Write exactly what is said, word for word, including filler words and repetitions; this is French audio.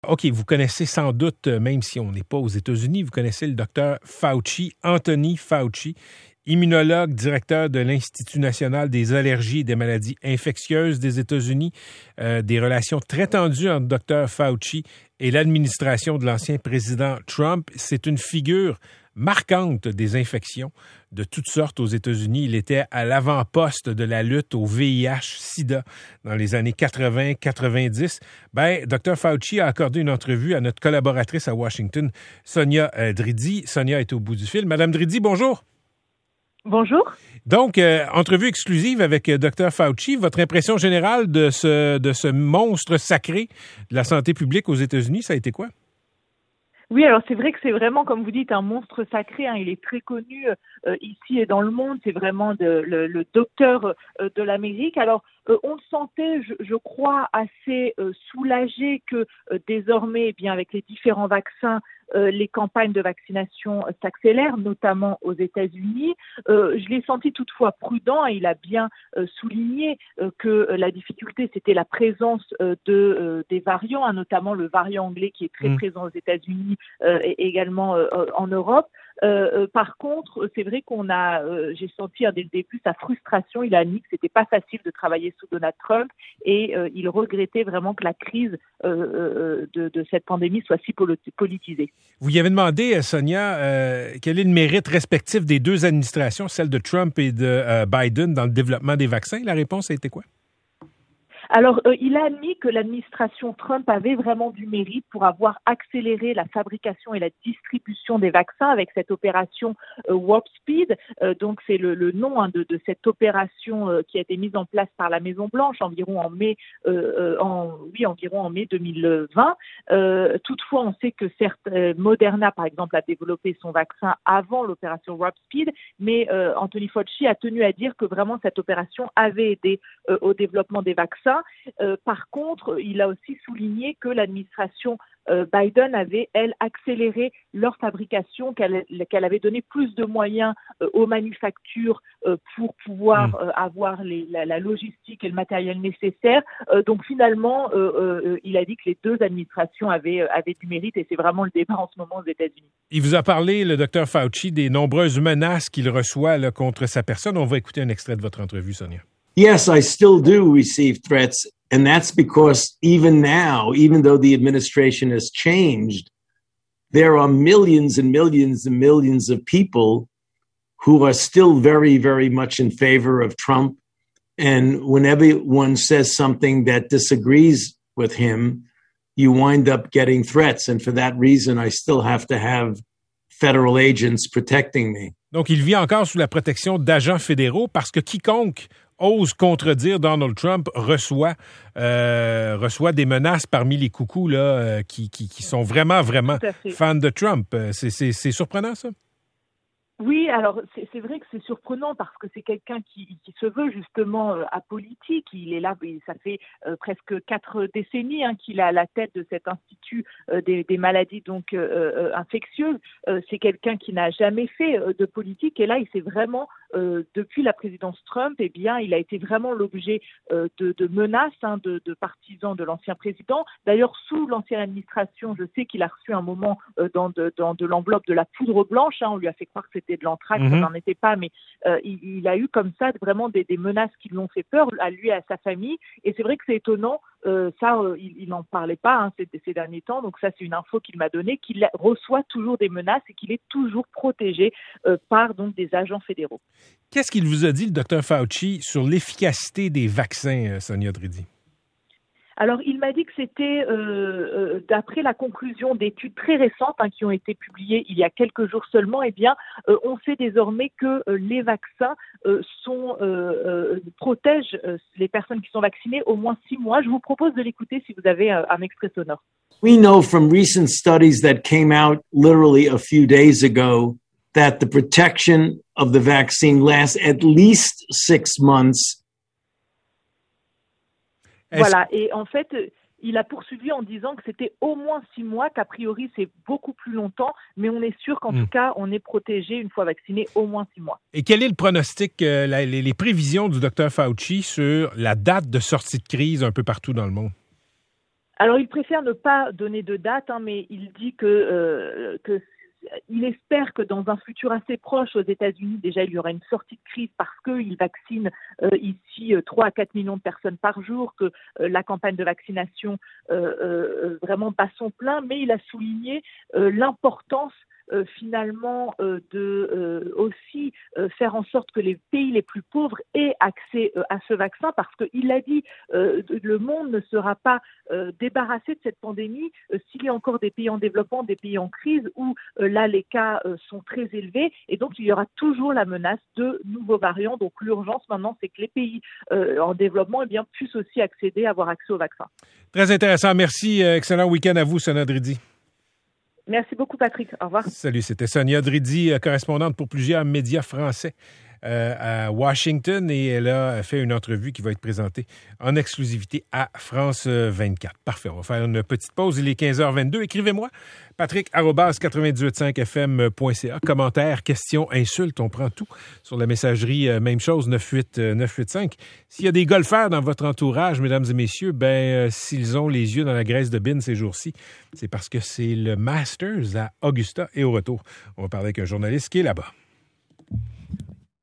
OK, vous connaissez sans doute, même si on n'est pas aux États-Unis, vous connaissez le docteur Fauci, Anthony Fauci, immunologue, directeur de l'Institut national des allergies et des maladies infectieuses des États-Unis. Euh, des relations très tendues entre docteur Fauci et l'administration de l'ancien président Trump. C'est une figure marquante des infections de toutes sortes aux États-Unis. Il était à l'avant-poste de la lutte au V I H sida dans les années quatre-vingts quatre-vingt-dix. Ben, docteur Fauci a accordé une entrevue à notre collaboratrice à Washington, Sonia euh, Dridi. Sonia est au bout du fil. Madame Dridi, bonjour. Bonjour. Donc, euh, entrevue exclusive avec euh, docteur Fauci. Votre impression générale de ce, de ce monstre sacré de la santé publique aux États-Unis, ça a été quoi? Oui, alors c'est vrai que c'est vraiment, comme vous dites, un monstre sacré. Hein. Il est très connu euh, ici et dans le monde. C'est vraiment de, le, le docteur euh, de l'Amérique. Alors, euh, on le sentait, je, je crois, assez euh, soulagé que euh, désormais, eh bien, avec les différents vaccins, euh, les campagnes de vaccination euh, s'accélèrent, notamment aux États-Unis. Euh, je l'ai senti toutefois prudent. Et il a bien euh, souligné euh, que euh, la difficulté, c'était la présence euh, de euh, des variants, hein, notamment le variant anglais qui est très mmh. présent aux États-Unis. Euh, et également euh, en Europe. Euh, euh, par contre, c'est vrai qu'on a, euh, j'ai senti hein, dès le début sa frustration. Il a admis que c'était pas facile de travailler sous Donald Trump et euh, il regrettait vraiment que la crise euh, euh, de, de cette pandémie soit si politisée. Vous y avez demandé, Sonia, euh, quel est le mérite respectif des deux administrations, celle de Trump et de euh, Biden, dans le développement des vaccins. La réponse a été quoi? Alors, euh, il a admis que l'administration Trump avait vraiment du mérite pour avoir accéléré la fabrication et la distribution des vaccins avec cette opération euh, Warp Speed. Euh, donc, c'est le, le nom hein, de, de cette opération euh, qui a été mise en place par la Maison-Blanche environ en mai, euh, en, oui, environ en mai deux mille vingt. Euh, toutefois, on sait que certes, euh, Moderna, par exemple, a développé son vaccin avant l'opération Warp Speed, mais euh, Anthony Fauci a tenu à dire que vraiment cette opération avait aidé euh, au développement des vaccins. Euh, par contre, il a aussi souligné que l'administration euh, Biden avait, elle, accéléré leur fabrication, qu'elle, qu'elle avait donné plus de moyens euh, aux manufactures euh, pour pouvoir euh, avoir les, la, la logistique et le matériel nécessaire. Euh, donc finalement, euh, euh, il a dit que les deux administrations avaient, euh, avaient du mérite et c'est vraiment le débat en ce moment aux États-Unis. Il vous a parlé, le docteur Fauci, des nombreuses menaces qu'il reçoit là, contre sa personne. On va écouter un extrait de votre entrevue, Sonia. Yes, I still do receive threats, and that's because even now, even though the administration has changed, there are millions and millions and millions of people who are still very, very much in favor of Trump. And whenever one says something that disagrees with him, you wind up getting threats. And for that reason, I still have to have federal agents protecting me. Donc, il vit encore sous la protection d'agents fédéraux parce que quiconque ose contredire Donald Trump reçoit euh, reçoit des menaces parmi les coucous là euh, qui, qui qui sont vraiment vraiment fans de Trump. C'est c'est c'est surprenant ça. Oui, alors c'est, c'est vrai que c'est surprenant parce que c'est quelqu'un qui, qui se veut justement euh, apolitique. Il est là, ça fait euh, presque quatre décennies hein, qu'il est à la tête de cet institut euh, des, des maladies donc euh, euh, infectieuses. Euh, c'est quelqu'un qui n'a jamais fait euh, de politique et là, il s'est vraiment euh, depuis la présidence Trump, eh bien, il a été vraiment l'objet euh, de, de menaces hein, de, de partisans de l'ancien président. D'ailleurs, sous l'ancienne administration, je sais qu'il a reçu un moment euh, dans, de, dans de l'enveloppe de la poudre blanche. Hein, on lui a fait croire que c'était de l'anthrax, mm-hmm. ça n'en était pas, mais euh, il, il a eu comme ça vraiment des, des menaces qui lui ont fait peur à lui et à sa famille. Et c'est vrai que c'est étonnant, euh, ça, euh, il n'en parlait pas hein, ces, ces derniers temps. Donc ça, c'est une info qu'il m'a donnée, qu'il reçoit toujours des menaces et qu'il est toujours protégé euh, par donc des agents fédéraux. Qu'est-ce qu'il vous a dit, le docteur Fauci, sur l'efficacité des vaccins, Sonia Dridi? Alors, il m'a dit que c'était, euh, euh, d'après la conclusion d'études très récentes hein, qui ont été publiées il y a quelques jours seulement, eh bien, euh, on sait désormais que euh, les vaccins euh, sont, euh, euh, protègent euh, les personnes qui sont vaccinées au moins six mois. Je vous propose de l'écouter si vous avez euh, un extrait sonore. We know from recent studies that came out literally a few days ago that the protection of the vaccine lasts at least six months. Voilà, et en fait, il a poursuivi en disant que c'était au moins six mois, qu'a priori c'est beaucoup plus longtemps, mais on est sûr qu'en mmh. tout cas, on est protégé une fois vacciné au moins six mois. Et quel est le pronostic, euh, la, les, les prévisions du docteur Fauci sur la date de sortie de crise un peu partout dans le monde? Alors, il préfère ne pas donner de date, hein, mais il dit que, euh, que il espère que dans un futur assez proche aux États-Unis, déjà, il y aura une sortie de crise parce qu'il vaccine euh, ici euh, trois à quatre millions de personnes par jour, que euh, la campagne de vaccination euh, euh, vraiment bat son plein, mais il a souligné euh, l'importance Euh, finalement euh, de euh, aussi euh, faire en sorte que les pays les plus pauvres aient accès euh, à ce vaccin parce qu'il a dit euh, le monde ne sera pas euh, débarrassé de cette pandémie euh, s'il y a encore des pays en développement, des pays en crise où euh, là les cas euh, sont très élevés et donc il y aura toujours la menace de nouveaux variants. Donc l'urgence maintenant c'est que les pays euh, en développement eh bien, puissent aussi accéder, avoir accès au vaccin. Très intéressant. Merci. Excellent week-end à vous, Sonia Driddy. Merci beaucoup, Patrick. Au revoir. Salut, c'était Sonia Driddy, correspondante pour plusieurs médias français euh, à Washington, et elle a fait une entrevue qui va être présentée en exclusivité à France vingt-quatre. Parfait, on va faire une petite pause. Il est quinze heures vingt-deux. Écrivez-moi, patrick arobase quatre-vingt-dix-huit virgule cinq f m point c a. Commentaires, questions, insultes, on prend tout sur la messagerie. Euh, même chose, neuf huit neuf huit cinq. S'il y a des golfeurs dans votre entourage, mesdames et messieurs, ben euh, s'ils ont les yeux dans la graisse de bine ces jours-ci, c'est parce que c'est le Masters à Augusta et au retour. On va parler avec un journaliste qui est là-bas.